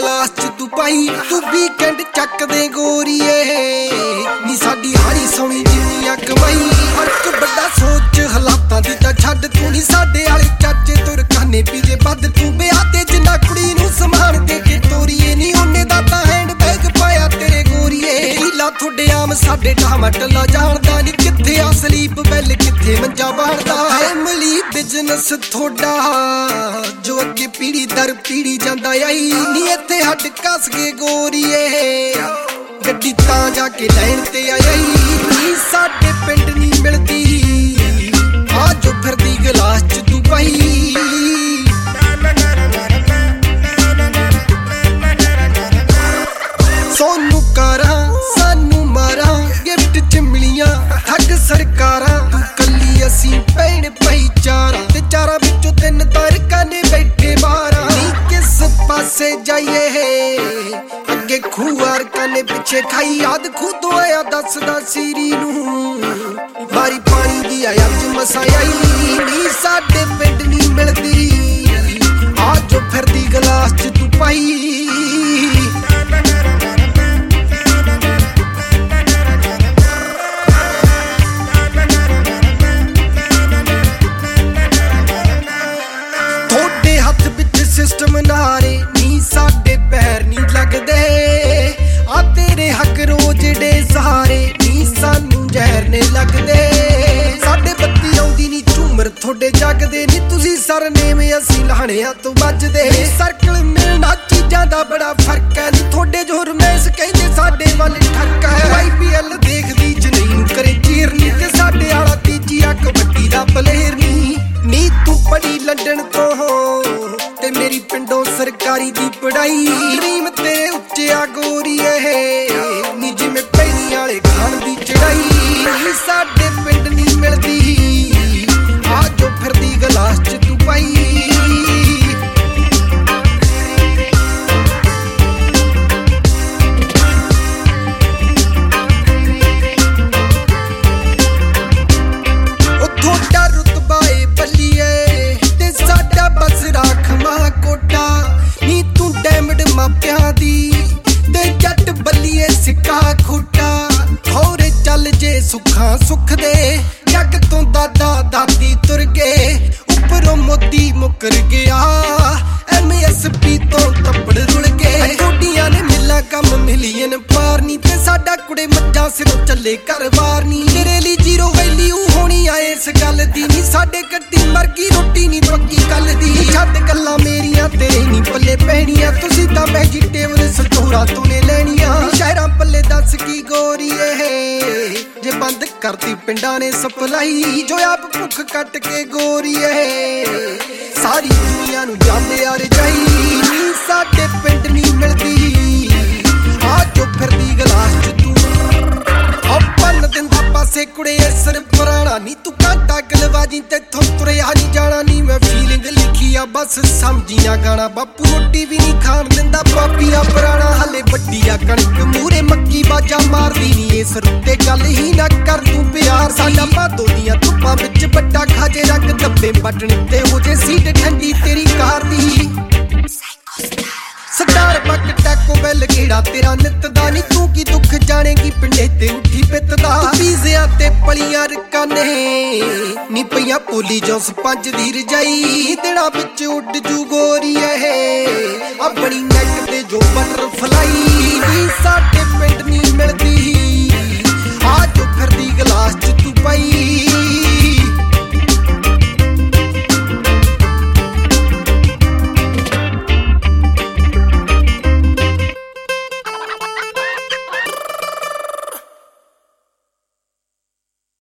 glass ਚ ਤੂੰ ਪਾਈ ਤੂੰ ਵੀਕਐਂਡ ਚੱਕ ਦੇ ਗੋਰੀਏ ਨੀ ਸਾਡੀ ਹਾੜੀ ਸੋਹਣੀ ਜਿੰਨੀ ਕਮਾਈ ਫਰਕ ਵੱਡਾ ਸੋਚ ਹਾਲਾਤਾਂ ਦੀ ਤਾਂ ਛੱਡ ਤੂੰ ਨੀ ਸਾਡੇ ਵਾਲੇ ਚਾਚੇ ਤੁਰ ਖਾਨੇ ਪੀਜੇ ਵੱਧ ਤੂੰ ਵਿਆਹ ਤੇ ਜਿੰਨਾ ਕੁੜੀ ਨੂੰ ਸਮਾਨ ਦੇ ਕੇ ਤੋਰੀਏ ਨੀ ਉਹਨੇ ਦਾ ਤਾਂ ਹੈਂਡ ਬੈਗ ਪਾਇਆ ਤੇਰੇ ਗੋਰੀਏ ਢੀਲਾ ਤੁਹਾਡੇ ਆਮ ਸਾਡੇ ਟਮਾਟਲਾ ਜਾਣਦਾ ਨੀ ਕਿੱਥੇ ਆ ਸਲੀਪ ਬੈਲ ਕਿੱਥੇ ਮੰਜਾ ਬਾੜਦਾ ਫੈਮਿਲੀ ਬਿਜ਼ਨਸ ਥੋੜਾ ਜੋ ਅੱਗੇ ਪੀੜੀ ਦਰ ਪੀੜੀ ਜਾਂਦਾ ਆਈ ਨੀ ਇੱਥੇ ਹੱਡ ਕੱਸ ਕੇ ਗੋਰੀਏ ਗੱਡੀ ਤਾਂ ਜਾ ਕੇ ਲੈਣ ਤੇ ਆਈ ਨੀ ਸਾਡੇ ਪਿੰਡ ਨਹੀਂ ਮਿਲਦੀ ਆ ਜੋ ਫਿਰਦੀ ਗਲਾਸ ਚ ਤੂੰ ਪਾਈ ਸੋਨੂੰ ਕਾਰਾਂ ਸਾਨੂੰ ਮਾਰਾਂ ਗਿਫਟ ਚ ਮਿਲੀਆਂ ਠੱਗ ਸਰਕਾਰਾਂ ਤੂੰ ਕੱਲੀ ਅਸੀਂ ਭੈਣ ਭਾਈਚਾਰਾ ਤੇ ਚਾਰਾਂ ਵਿੱਚੋਂ ਤਿੰਨ ਤਾਰਕਾਂ ਨੇ ਬੈਠੇ ਬਾਰਾਂ ਨੀ ਕਿਸ ਪਾਸੇ ਜਾਈਏ ਅੱਗੇ ਖੂਆਰ ਕਾਨੇ ਪਿੱਛੇ ਖਾਈ ਯਾਦ ਖੂ ਤੋਂ ਆਇਆ ਦੱਸਦਾ ਸੀਰੀ ਨੂੰ ਮਾਰੀ ਪਾਣੀ ਦੀ ਆਇਆ ਅੱਜ ਮਸਾਂ ਆਈ ਨੀ ਸਾਡੇ ਪਿੰਡ ਨਹੀਂ ਮਿਲਦੀ ਆ ਜੋ ਫਿਰਦੀ ਗਲਾਸ ਚ ਤੂੰ ਪਾਈ ਸਿਸਟਮ ਨਾਰੇ ਨੀ ਸਾਡੇ ਪੈਰ ਨੀ ਲੱਗਦੇ ਆ ਤੇਰੇ ਹੱਕ ਰੋਜ਼ ਡੇ ਸਹਾਰੇ ਨੀ ਸਾਨੂੰ ਜ਼ਹਿਰ ਨੇ ਲੱਗਦੇ ਸਾਡੇ ਬੱਤੀ ਆਉਂਦੀ ਨੀ ਝੂਮਰ ਤੁਹਾਡੇ ਜਗਦੇ ਨੀ ਤੁਸੀਂ ਸਰਨੇਮ ਅਸੀਂ ਲਾਹਣਿਆਂ ਤੋਂ ਵੱਜਦੇ ਸਰਕਲ ਮਿਲਣਾ ਚੀਜ਼ਾਂ ਦਾ ਬੜਾ ਫਰਕ ਹੈ ਨੀ ਤੁਹਾਡੇ ਜੋ ਰਮੇਸ਼ ਕਹਿੰਦੇ ਸਾਡੇ ਵੱਲ ਠੱਕ ਹੈ IPL ਦੇਖਦੀ ਜਨਈ ਨੂੰ ਕਰੇ ਚੀਰ ਨੀ ਤੇ ਸਾਡੇ ਵਾਲਾ ਤੀਜੀ ਆ ਕਬੱਡੀ ਦਾ ਪਲੇਅਰ ਨੀ ਤੂੰ ਪੜੀ ਲੰਡਨ ਤੋਂ ਤੇ ਮੇਰੀ ਪਿੰਡੋਂ ਸਰਕਾਰੀ ਦੀ ਪੜਾਈ ਡ੍ਰੀਮ ਤੇ ਉੱਚਿਆ ਗੋਰੀਏ ਨੀ ਜਿਵੇਂ ਪੈਣੀ ਵਾਲੇ ਖਾਣ ਦੀ ਚੜਾਈ ਸਾਡੇ ਪਿੰਡ ਨਹੀਂ ਮਿਲਦੀ ਆ ਜੋ ਫਿਰਦੀ ਗਲਾਸ ਚ ਤੂੰ ਪਾਈ ਮਾਪਿਆਂ ਦੀ ਤੇ ਜੱਟ ਬੱਲੀਏ ਸਿੱਕਾ ਖੋਟਾ ਹੋਰੇ ਚੱਲ ਜੇ ਸੁੱਖਾਂ ਸੁੱਖ ਦੇ ਜੱਗ ਤੋਂ ਦਾਦਾ ਦਾਦੀ ਤੁਰ ਗਏ ਉੱਪਰੋਂ ਮੋਦੀ ਮੁੱਕਰ ਗਿਆ MSP ਤੋਂ ਤੱਪੜ ਰੁਲ ਗਏ ਕੋਡੀਆਂ ਨੇ ਮਿਲਾਂ ਕੰਮ ਮਿਲੀਅਨ ਪਾਰਨੀ ਤੇ ਸਾਡਾ ਕੁੜੇ ਮੱਝਾਂ ਸਿਰੋਂ ਚੱਲੇ ਘਰ-ਬਾਰ ਨੀ ਤੇਰੇ ਲਈ ਜ਼ੀਰੋ ਵੈਲਿਊ ਹੋਣੀ ਆ ਇਸ ਗੱਲ ਦੀ ਨੀ ਸਾਡੇ ਕੱਟੀ ਮਰਗੀ ਰੋਟੀ ਨੀ ਪੱਕੀ ਕੱਲ ਦੀ ਛੱਡ ਗੱਲਾਂ ਮੇਰੀਆਂ ਤੇਰੇ ਨੀ ਪੱਲੇ ਪੈਣੀਆਂ ਤੁਸੀਂ ਤਾਂ ਵੈਜੀਟੇਬਲ ਸਟੋਰਾਂ ਤੋਂ ਨੇ ਲੈਣੀਆਂ ਸ਼ਹਿਰਾਂ ਪੱਲੇ ਦੱਸ ਕੀ ਗੋਰੀਏ ਜੇ ਬੰਦ ਕਰਤੀ ਪਿੰਡਾਂ ਨੇ ਸਪਲਾਈ ਜੋ ਆਪ ਭੁੱਖ ਕੱਟ ਕੇ ਗੋਰੀਏ ਸਾਰੀ ਦੁਨੀਆ ਨੂੰ ਜਾਂਦੇ ਆ ਰਜਾਈ ਨੀ ਸਾਡੇ ਪਿੰਡ ਨਹੀਂ ਮਿਲਦੀ ਆ ਜੋ ਫਿਰਦੀ ਗਲਾਸ ਚ ਤੂੰ ਪੰਨ ਦਿੰਦਾ ਪਾਸੇ ਕੁੜੇ ਅਸਰ ਪੁਰਾਣਾ ਨੀ ਤੂੰ ਕਾਂਟਾ ਗਲਵਾਜੀ ਤੇਥੋਂ ਤੁਰਿਆ ਨੀ ਜਾਣਾ ਨੀ ਮੈਂ ਫੀਲਿੰਗ ਲਿਖੀ ਆ ਬਸ ਸਮਝੀਆਂ ਗਾਣਾ ਬਾਪੂ ਰੋਟੀ ਵੀ ਨੀ ਖਾਣ ਦਿੰਦਾ ਪਾਪੀਆ ਪੁਰਾਣਾ ਹਲੇ ਵੱਡੀ ਆ ਕਣਕ ਮੂਰੇ ਮੱਕੀ ਬਾਜਾ ਮਾਰਦੀ ਨੀ ਇਸ ਰੁੱਤੇ ਗੱਲ ਹੀ ਨਾ ਕਰ ਤੂੰ ਪਿਆਰ ਸਾਡਾ ਭਾਦੋ ਦੀਆਂ ਧੁੱਪਾਂ ਵਿੱਚ ਵੱਡਾ ਖਾਜੇ ਰੰਗ ਦੱਬੇ ਬਟਨ ਤੇ ਹੋ ਜੇ ਸੀਟ ਠੰਡੀ ਤੇਰੀ ਕਾਰ ਦੀ ਸਰਦਾਰ ਪੱਕ ਟੈਕੋ ਬੈਲ ਕਿਹੜਾ ਤੇਰਾ ਨਿੱਤ ਦਾ ਨੀ ਤੂੰ ਕੀ ਦੁੱਖ ਜਾਣੇਗੀ ਪਿੰਡੇ ਤੇ ਉੱਠੀ ਪਿੱਤ ਦਾ ਪੀਜ਼ਿਆਂ ਤੇ ਪਲੀਆਂ ਰਕਾਨੇ ਨੀ ਪਈਆਂ ਪੋਲੀ ਜੋ ਸਪੰਜ ਦੀ ਰਜਾਈ ਦਿਨਾਂ ਵਿੱਚ ਉੱਡ ਜੂ ਗੋਰੀਏ ਆਪਣੀ ਨੈਕ ਤੇ ਜੋ ਬਟਰਫਲਾਈ ਨੀ ਸਾਡੇ